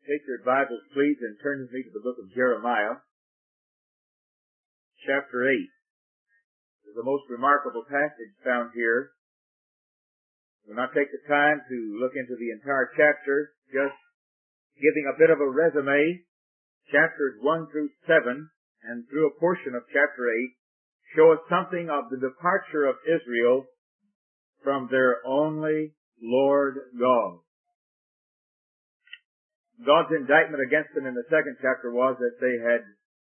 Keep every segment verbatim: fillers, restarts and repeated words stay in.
Take your Bibles, please, and turn with me to the book of Jeremiah, chapter eight. It's the most remarkable passage found here. We'll not take the time to look into the entire chapter, just giving a bit of a resume. Chapters one through seven, and through a portion of chapter eight, show us something of the departure of Israel from their only Lord God. God's indictment against them in the second chapter was that they had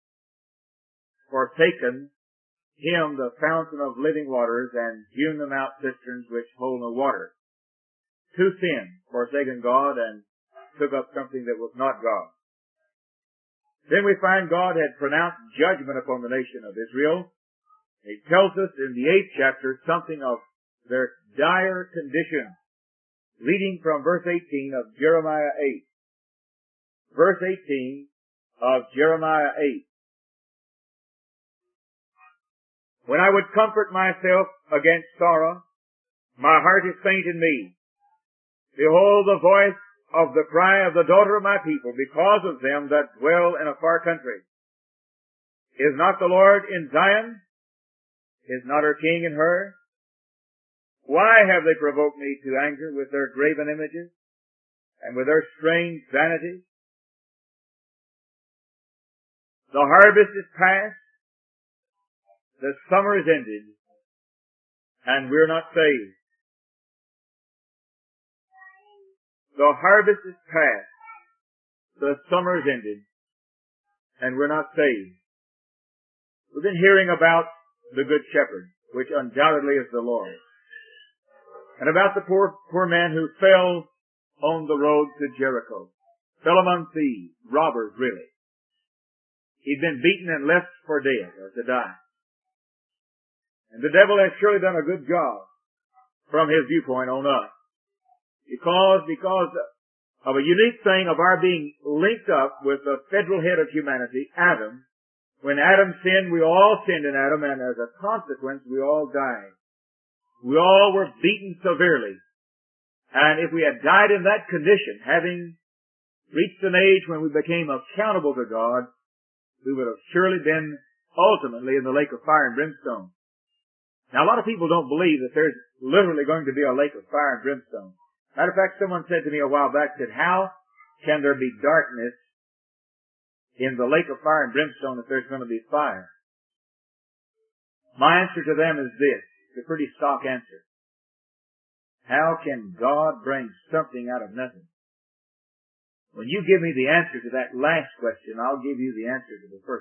forsaken Him, the fountain of living waters, and hewn them out cisterns which hold no water. Two sins, forsaken God and took up something that was not God. Then we find God had pronounced judgment upon the nation of Israel. He tells us in the eighth chapter something of their dire condition, reading from verse eighteen of Jeremiah eight. Verse eighteen of Jeremiah eight. When I would comfort myself against sorrow, my heart is faint in me. Behold the voice of the cry of the daughter of my people, because of them that dwell in a far country. Is not the Lord in Zion? Is not her king in her? Why have they provoked me to anger with their graven images and with their strange vanities? The harvest is past, the summer is ended, and we're not saved. The harvest is past, the summer is ended, and we're not saved. We've been hearing about the Good Shepherd, which undoubtedly is the Lord, and about the poor, poor man who fell on the road to Jericho, fell among thieves, robbers really. He'd been beaten and left for dead, or to die. And the devil has surely done a good job from his viewpoint on us. Because, because of a unique thing of our being linked up with the federal head of humanity, Adam. When Adam sinned, we all sinned in Adam, and as a consequence, we all died. We all were beaten severely. And if we had died in that condition, having reached an age when we became accountable to God, we would have surely been ultimately in the lake of fire and brimstone. Now, a lot of people don't believe that there's literally going to be a lake of fire and brimstone. Matter of fact, someone said to me a while back, said, how can there be darkness in the lake of fire and brimstone if there's going to be fire? My answer to them is this. It's a pretty stock answer. How can God bring something out of nothing? When you give me the answer to that last question, I'll give you the answer to the first.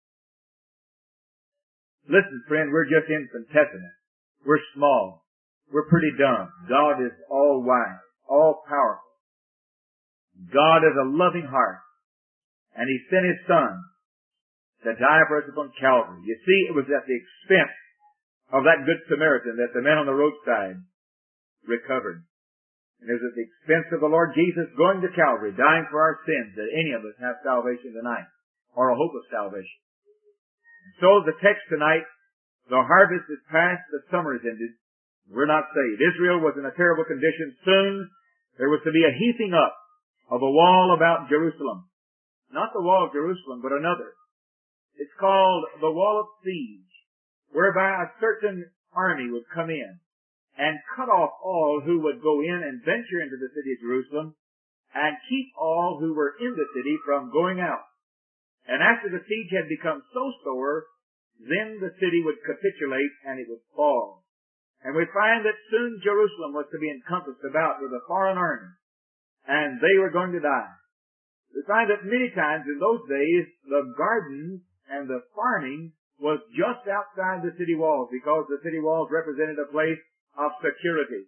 Listen, friend, we're just infinitesimal. We're small. We're pretty dumb. God is all wise, all powerful. God has a loving heart. And He sent His Son to die for us upon Calvary. You see, it was at the expense of that Good Samaritan that the man on the roadside recovered. And it was at the expense of the Lord Jesus going to Calvary, dying for our sins, that any of us have salvation tonight, or a hope of salvation. And so the text tonight, the harvest is past, the summer is ended, we're not saved. Israel was in a terrible condition. Soon there was to be a heaping up of a wall about Jerusalem. Not the wall of Jerusalem, but another. It's called the wall of siege, whereby a certain army would come in and cut off all who would go in and venture into the city of Jerusalem, and keep all who were in the city from going out. And after the siege had become so sore, then the city would capitulate and it would fall. And we find that soon Jerusalem was to be encompassed about with a foreign army, and they were going to die. We find that many times in those days, the gardens and the farming was just outside the city walls, because the city walls represented a place of security.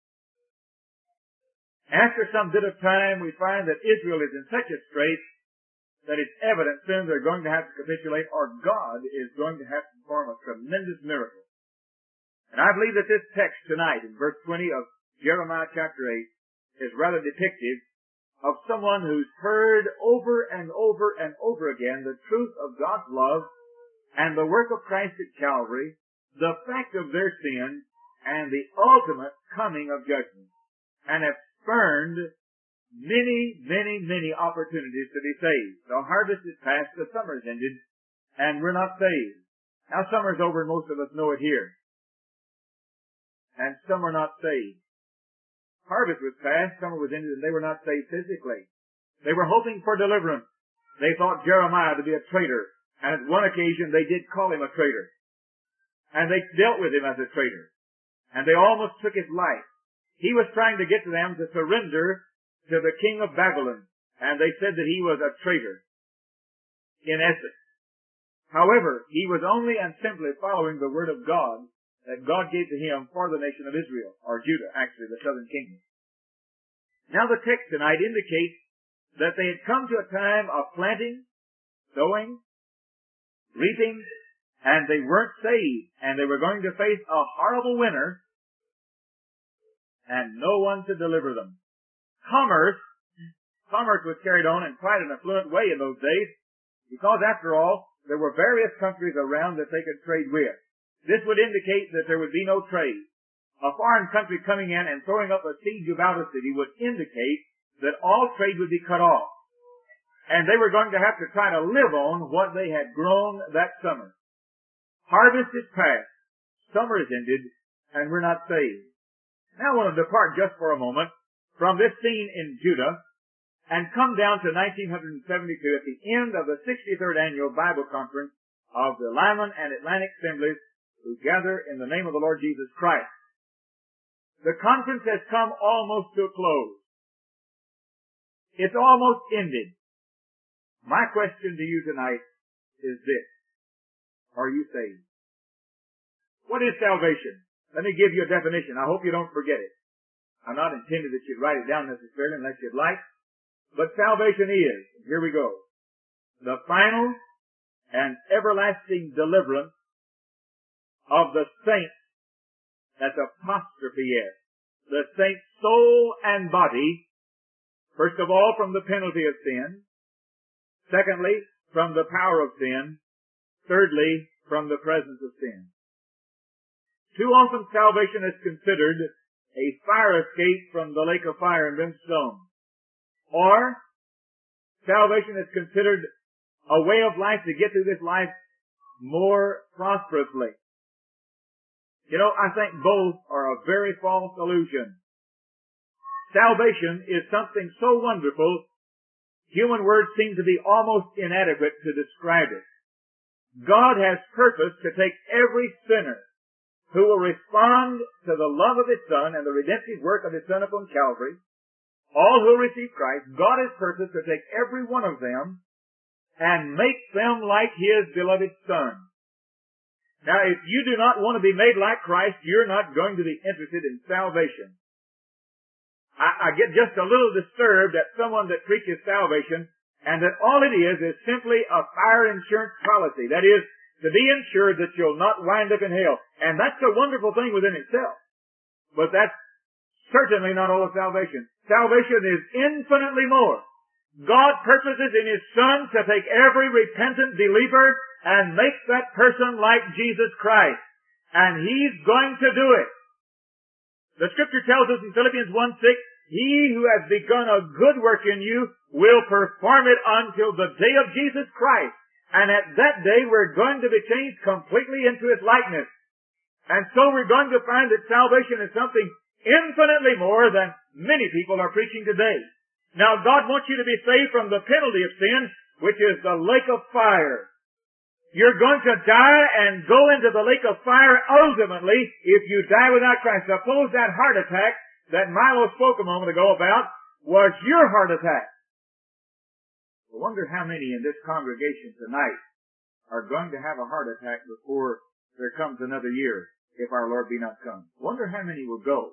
After some bit of time, we find that Israel is in such a strait that it's evident soon they're going to have to capitulate, or God is going to have to perform a tremendous miracle. And I believe that this text tonight in verse twenty of Jeremiah chapter eight is rather depictive of someone who's heard over and over and over again the truth of God's love and the work of Christ at Calvary, the fact of their sin, and the ultimate coming of judgment, and have spurned many, many, many opportunities to be saved. The harvest is past, the summer's ended, and we're not saved. Now summer's over and most of us know it here. And some are not saved. Harvest was past, summer was ended, and they were not saved physically. They were hoping for deliverance. They thought Jeremiah to be a traitor, and at one occasion they did call him a traitor. And they dealt with him as a traitor. And they almost took his life. He was trying to get to them to surrender to the king of Babylon, and they said that he was a traitor, in essence. However, he was only and simply following the word of God that God gave to him for the nation of Israel, or Judah, actually, the southern kingdom. Now the text tonight indicates that they had come to a time of planting, sowing, reaping, and they weren't saved, and they were going to face a horrible winter, and no one to deliver them. Commerce, commerce was carried on in quite an affluent way in those days, because after all, there were various countries around that they could trade with. This would indicate that there would be no trade. A foreign country coming in and throwing up a siege about a city would indicate that all trade would be cut off. And they were going to have to try to live on what they had grown that summer. Harvest is past, summer is ended, and we're not saved. Now I want to depart just for a moment from this scene in Judah and come down to nineteen seventy-two at the end of the sixty-third Annual Bible Conference of the Lyman and Atlantic Assemblies who gather in the name of the Lord Jesus Christ. The conference has come almost to a close. It's almost ended. My question to you tonight is this. Are you saved? What is salvation? Let me give you a definition. I hope you don't forget it. I'm not intended that you'd write it down necessarily unless you'd like. But salvation is, here we go, the final and everlasting deliverance of the saints, that's apostrophe S, the saint's soul and body, first of all from the penalty of sin, secondly from the power of sin, thirdly from the presence of sin. Too often salvation is considered a fire escape from the lake of fire and brimstone. Or salvation is considered a way of life to get through this life more prosperously. You know, I think both are a very false illusion. Salvation is something so wonderful, human words seem to be almost inadequate to describe it. God has purposed to take every sinner who will respond to the love of His Son and the redemptive work of His Son upon Calvary, all who receive Christ, God has purposed to take every one of them and make them like His beloved Son. Now, if you do not want to be made like Christ, you're not going to be interested in salvation. I, I get just a little disturbed at someone that preaches salvation and that all it is is simply a fire insurance policy. That is, to be insured that you'll not wind up in hell. And that's a wonderful thing within itself. But that's certainly not all of salvation. Salvation is infinitely more. God purposes in His Son to take every repentant believer and make that person like Jesus Christ. And He's going to do it. The Scripture tells us in Philippians one six, He who has begun a good work in you will perform it until the day of Jesus Christ. And at that day we're going to be changed completely into His likeness. And so we're going to find that salvation is something infinitely more than many people are preaching today. Now God wants you to be saved from the penalty of sin, which is the lake of fire. You're going to die and go into the lake of fire ultimately if you die without Christ. Suppose that heart attack that Milo spoke a moment ago about was your heart attack. I wonder how many in this congregation tonight are going to have a heart attack before there comes another year, if our Lord be not come. Wonder how many will go.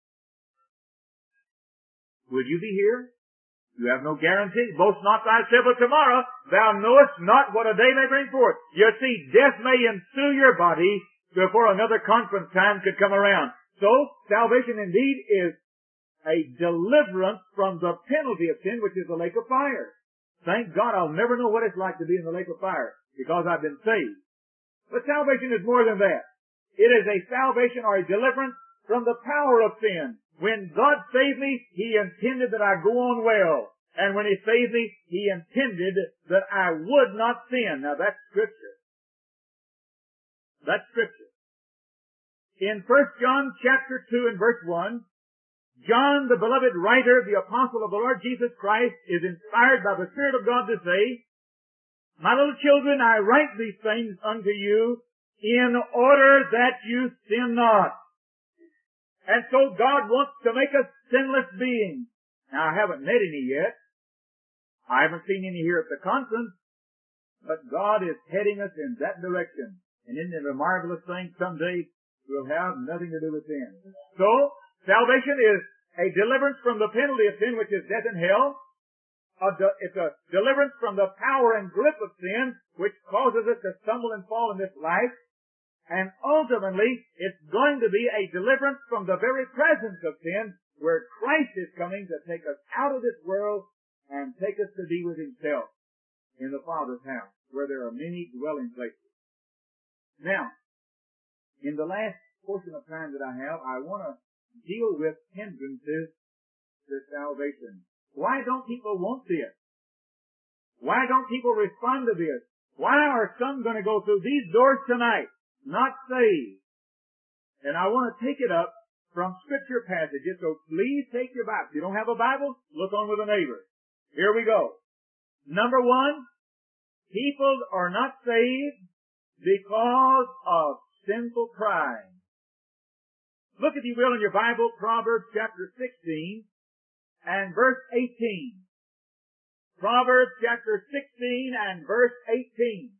Will you be here? You have no guarantee. Boast not thyself of tomorrow. Thou knowest not what a day may bring forth. You see, death may ensue your body before another conference time could come around. So, salvation indeed is a deliverance from the penalty of sin, which is the lake of fire. Thank God I'll never know what it's like to be in the lake of fire because I've been saved. But salvation is more than that. It is a salvation or a deliverance from the power of sin, When God saved me, He intended that I go on well. And when He saved me, He intended that I would not sin. Now that's Scripture. That's Scripture. In First John chapter two and verse one, John, the beloved writer, the apostle of the Lord Jesus Christ, is inspired by the Spirit of God to say, "My little children, I write these things unto you in order that you sin not." And so God wants to make us sinless beings. Now I haven't met any yet. I haven't seen any here at the conference. But God is heading us in that direction. And isn't it a marvelous thing? Someday we'll have nothing to do with sin. So, salvation is a deliverance from the penalty of sin, which is death and hell. A de- it's a deliverance from the power and grip of sin, which causes us to stumble and fall in this life. And ultimately, it's going to be a deliverance from the very presence of sin, where Christ is coming to take us out of this world and take us to be with Himself in the Father's house, where there are many dwelling places. Now, in the last portion of time that I have, I want to deal with hindrances to salvation. Why don't people want this? Why don't people respond to this? Why are some going to go through these doors tonight, not saved? And I want to take it up from Scripture passages, so please take your Bible. If you don't have a Bible, look on with a neighbor. Here we go. Number one, people are not saved because of sinful pride. Look, if you will, in your Bible, Proverbs chapter sixteen and verse eighteen. Proverbs chapter sixteen and verse eighteen.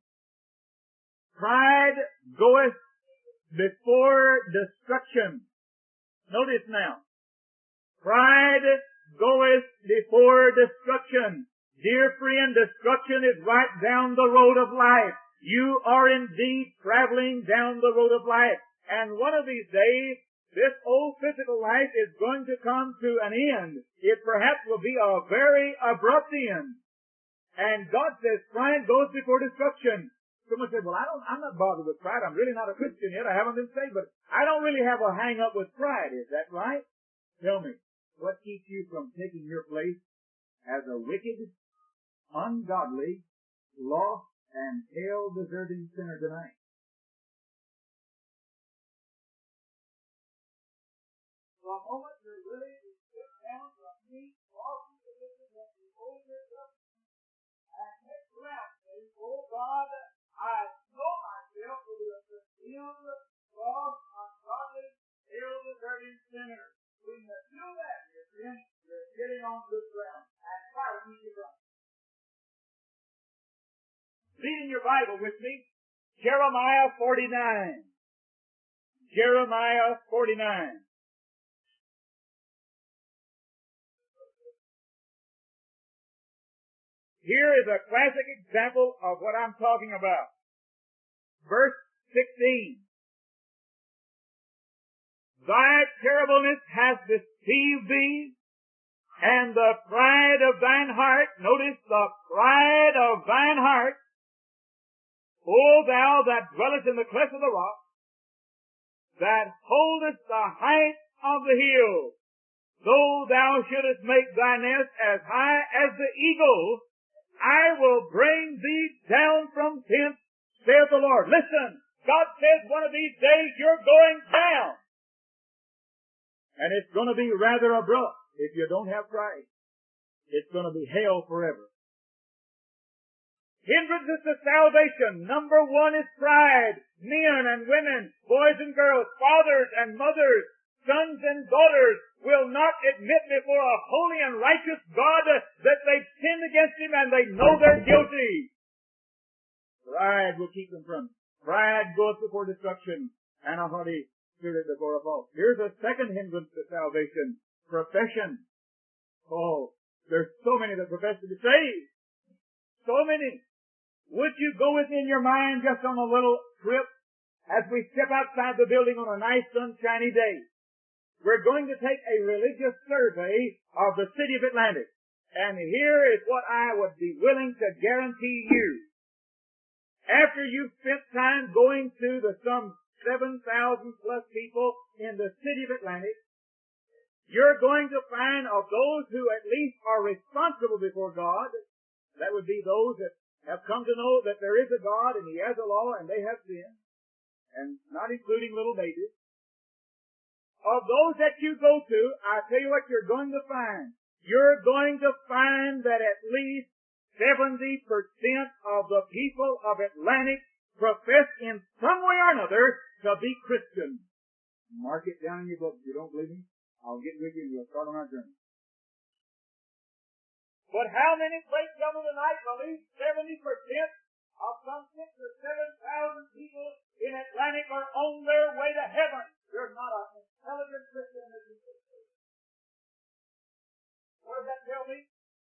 Pride goeth before destruction. Notice now. Pride goeth before destruction. Dear friend, destruction is right down the road of life. You are indeed traveling down the road of life. And one of these days, this old physical life is going to come to an end. It perhaps will be a very abrupt end. And God says pride goes before destruction. Someone said, well, I don't, I'm not bothered with pride. I'm really not a Christian yet. I haven't been saved, but I don't really have a hang up with pride. Is that right? Tell me, what keeps you from taking your place as a wicked, ungodly, lost, and hell-deserving sinner tonight? For a moment, you're willing to sit down from me, walk into this and behold yourself, and next breath say, oh God, I know myself to be a condemned, lost, ungodly, hell-deserving sinner. When you do that, dear friend, you're getting on good ground, and try to keep your ground. Read in your Bible with me, Jeremiah forty-nine. Jeremiah forty-nine. Here is a classic example of what I'm talking about. Verse sixteen. Thy terribleness hath deceived thee, and the pride of thine heart, notice the pride of thine heart, O thou that dwellest in the cleft of the rock, that holdest the height of the hill, though thou shouldest make thy nest as high as the eagle, I will bring thee down from thence, saith the Lord. Listen, God says one of these days you're going down. And it's going to be rather abrupt if you don't have Christ. It's going to be hell forever. Hindrances to salvation. Number one is pride. Men and women, boys and girls, fathers and mothers, sons and daughters will not admit before a holy and righteous God that they've sinned against Him and they know they're guilty. Pride will keep them from it. Pride goes before destruction, and a haughty spirit before a fall. Here's a second hindrance to salvation. Profession. Oh, there's so many that profess to be saved. So many. Would you go with me in your mind just on a little trip as we step outside the building on a nice sunshiny day? We're going to take a religious survey of the city of Atlantic. And here is what I would be willing to guarantee you. After you've spent time going to the some seven thousand plus people in the city of Atlantic, you're going to find of those who at least are responsible before God, that would be those that have come to know that there is a God and He has a law and they have sinned, and not including little babies. Of those that you go to, I tell you what you're going to find. You're going to find that at least seventy percent of the people of Atlantic profess in some way or another to be Christian. Mark it down in your book. If you don't believe me, I'll get with you and we'll start on our journey. But how many plates coming tonight believe seventy percent of some six or seven thousand people in Atlantic are on their way to heaven? There's not an intelligent Christian that you can say. What does that tell me?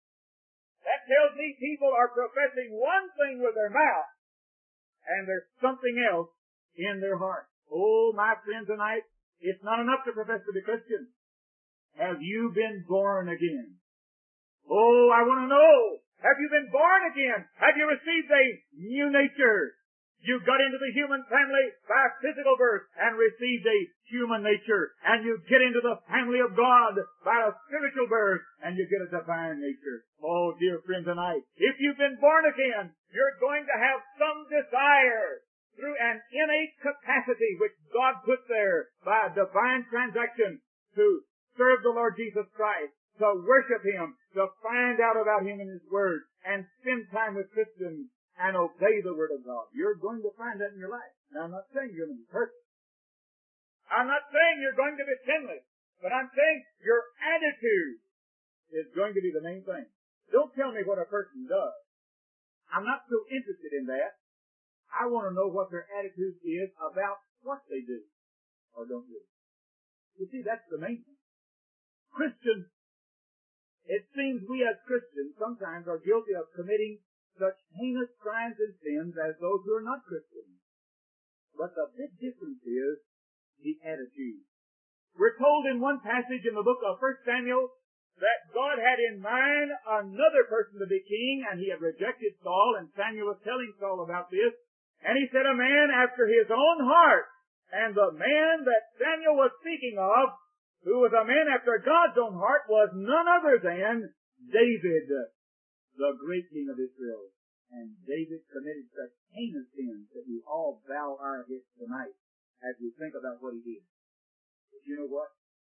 That tells me people are professing one thing with their mouth, and there's something else in their heart. Oh, my friend, tonight, it's not enough to profess to be Christian. Have you been born again? Oh, I want to know. Have you been born again? Have you received a new nature? You got into the human family by physical birth and received a human nature. And you get into the family of God by a spiritual birth and you get a divine nature. Oh, dear friend, tonight, if you've been born again, you're going to have some desire through an innate capacity which God put there by a divine transaction to serve the Lord Jesus Christ, to worship Him, to find out about Him in His Word, and spend time with Christians and obey the Word of God. You're going to find that in your life. Now, I'm not saying you're going to be perfect. I'm not saying you're going to be sinless. But I'm saying your attitude is going to be the main thing. Don't tell me what a person does. I'm not so interested in that. I want to know what their attitude is about what they do or don't do. You see, that's the main thing. Christians, it seems we as Christians sometimes are guilty of committing such heinous crimes and sins as those who are not Christians. But the big difference is the attitude. We're told in one passage in the book of First Samuel that God had in mind another person to be king, and He had rejected Saul, and Samuel was telling Saul about this, and he said, a man after his own heart. And the man that Samuel was speaking of, who was a man after God's own heart, was none other than David, the great king of Israel. And David committed such heinous sins that we all bow our heads tonight as we think about what he did. But you know what?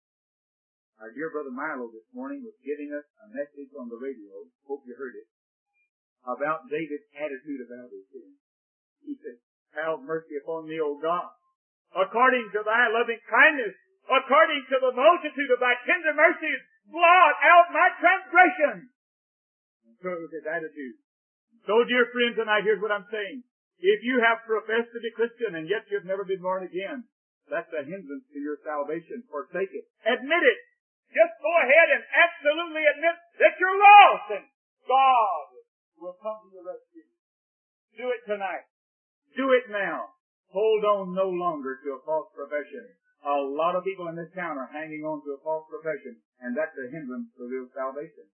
Our dear brother Milo this morning was giving us a message on the radio, hope you heard it, about David's attitude about his sins. He said, have mercy upon me, O God, according to thy loving kindness, according to the multitude of thy tender mercies, blot out my transgressions. And so it was his attitude. So, dear friends, tonight, here's what I'm saying. If you have professed to be Christian and yet you've never been born again, that's a hindrance to your salvation. Forsake it. Admit it. Just go ahead and absolutely admit that you're lost, and God will come to your rescue. Do it tonight. Do it now. Hold on no longer to a false profession. A lot of people in this town are hanging on to a false profession, and that's a hindrance to real salvation.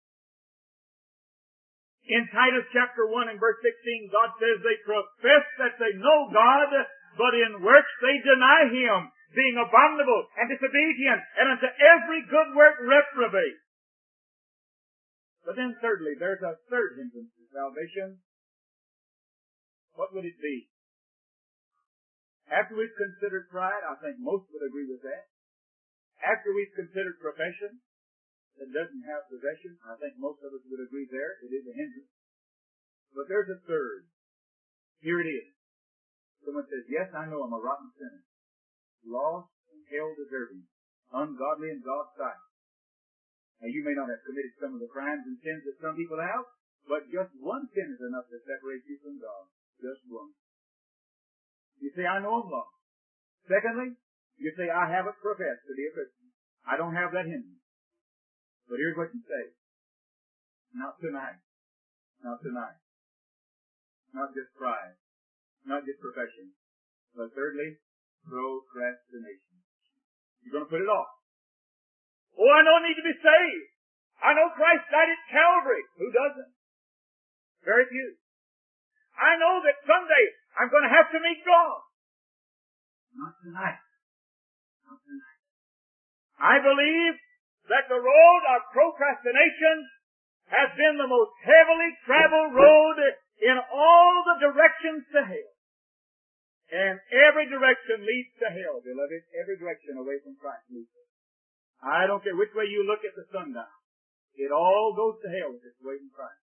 In Titus chapter one and verse sixteen, God says they profess that they know God, but in works they deny Him, being abominable and disobedient, and unto every good work reprobate. But then thirdly, there's a third hindrance to salvation. What would it be? After we've considered pride, I think most would agree with that. After we've considered profession that doesn't have possession, I think most of us would agree there. It is a hindrance. But there's a third. Here it is. Someone says, yes, I know I'm a rotten sinner, lost and hell deserving, ungodly in God's sight. Now, you may not have committed some of the crimes and sins that some people have, but just one sin is enough to separate you from God. Just one. You say, I know I'm lost. Secondly, you say, I haven't professed to be a Christian. I don't have that hindrance. But here's what you say. Not tonight. Not tonight. Not just pride. Not just profession. But thirdly, procrastination. You're going to put it off. Oh, I know I need to be saved. I know Christ died at Calvary. Who doesn't? Very few. I know that someday I'm going to have to meet God. Not tonight. Not tonight. I believe that the road of procrastination has been the most heavily traveled road in all the directions to hell. And every direction leads to hell, beloved. Every direction away from Christ leads to hell. I don't care which way you look at the sundown. It all goes to hell if it's away from Christ.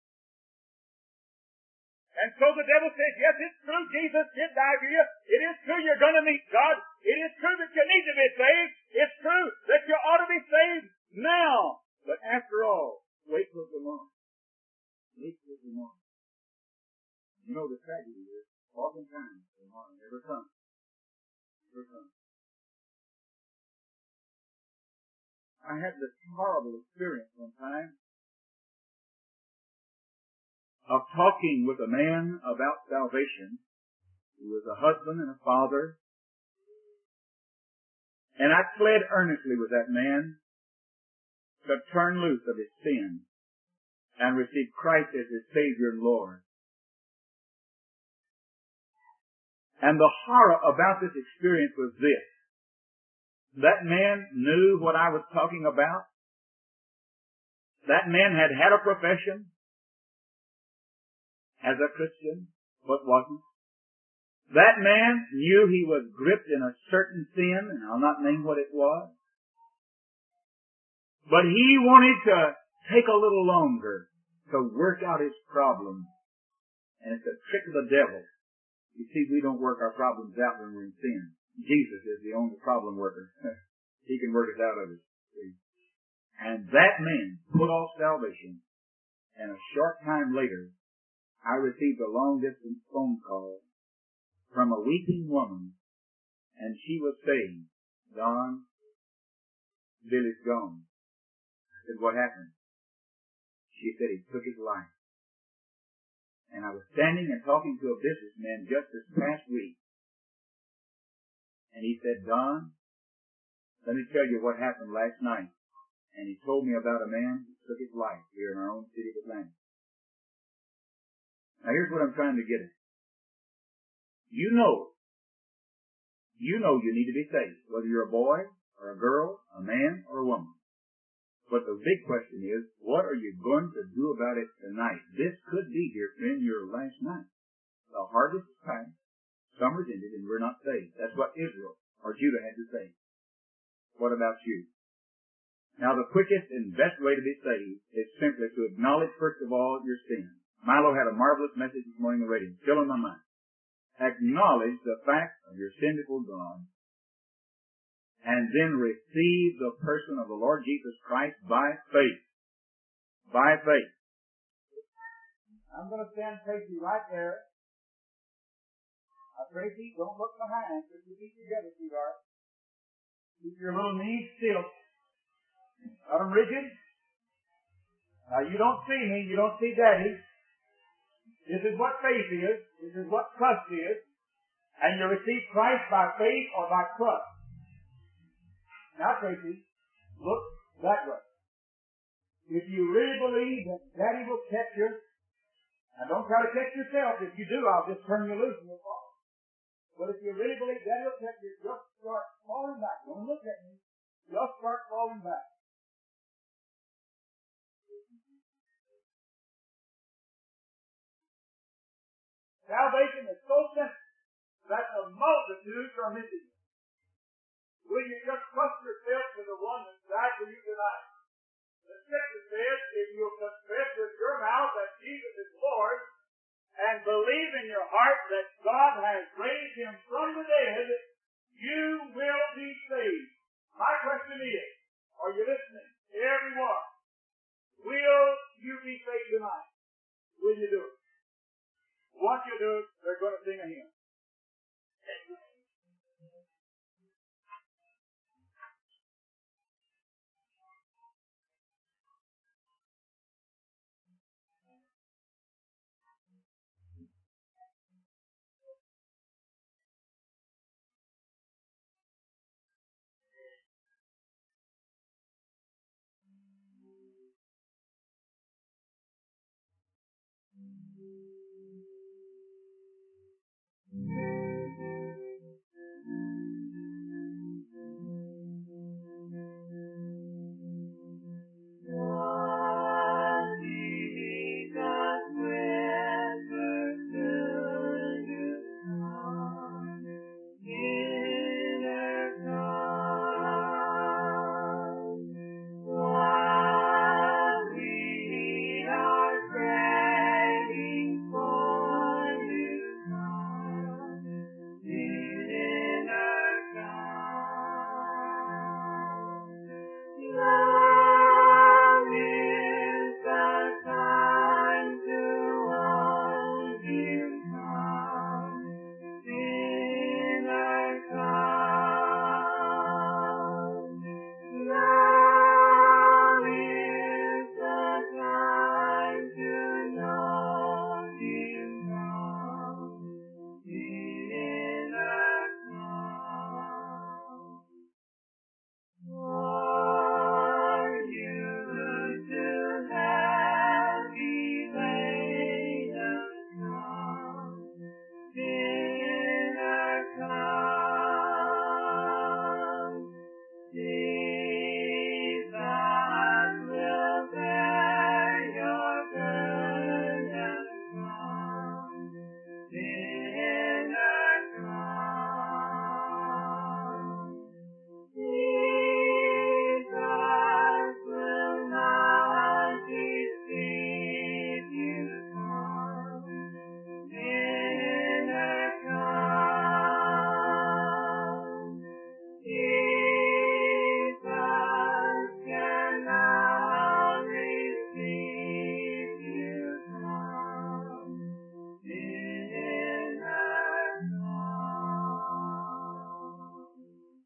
And so the devil says, yes, it's true, Jesus did die for you. It is true you're going to meet God. It is true that you need to be saved. It's true that you ought to be saved now. But after all, wait till tomorrow. Wait till tomorrow. You know the tragedy is, oftentimes tomorrow never comes. Never comes. I had this horrible experience one time of talking with a man about salvation who was a husband and a father. And I pled earnestly with that man to turn loose of his sin and receive Christ as his Savior and Lord. And the horror about this experience was this. That man knew what I was talking about. That man had had a profession as a Christian, but wasn't. That man knew he was gripped in a certain sin, and I'll not name what it was. But he wanted to take a little longer to work out his problem. And it's a trick of the devil. You see, we don't work our problems out when we're in sin. Jesus is the only problem worker. He can work us out of it. See? And that man put off salvation, and a short time later, I received a long-distance phone call from a weeping woman, and she was saying, Don, Billy's gone. I said, what happened? She said, he took his life. And I was standing and talking to a businessman just this past week, and he said, Don, let me tell you what happened last night. And he told me about a man who took his life here in our own city of Atlanta. Now here's what I'm trying to get at. You know, you know you need to be saved, whether you're a boy or a girl, a man or a woman. But the big question is, what are you going to do about it tonight? This could be, dear friend, your last night. The harvest is past, summer's ended, and we're not saved. That's what Israel or Judah had to say. What about you? Now the quickest and best way to be saved is simply to acknowledge first of all your sin. Milo had a marvelous message this morning on the radio, still in my mind. Acknowledge the fact of your sin before God, and then receive the person of the Lord Jesus Christ by faith. By faith. I'm going to stand Tracy right there. Now, Tracy, don't look behind. Put your feet together, sweetheart. Keep your little knees still. Got them rigid? Now, you don't see me. You don't see Daddy. This is what faith is. This is what trust is. And you receive Christ by faith or by trust. Now, Tracy, look that way. If you really believe that Daddy will catch you, now don't try to catch yourself. If you do, I'll just turn you loose and you'll fall. But if you really believe Daddy will catch you, just start falling back. Don't look at me. Just start falling back. Salvation is so simple that the multitudes are missing it. Will you just trust yourself to the one that died for you tonight? The Scripture says, if you'll confess with your mouth that Jesus is Lord, and believe in your heart that God has raised him from the dead, you will be saved. My question is, are you listening? Everyone, will you be saved tonight? Will you do it? Once you do it, they're going to sing a hymn.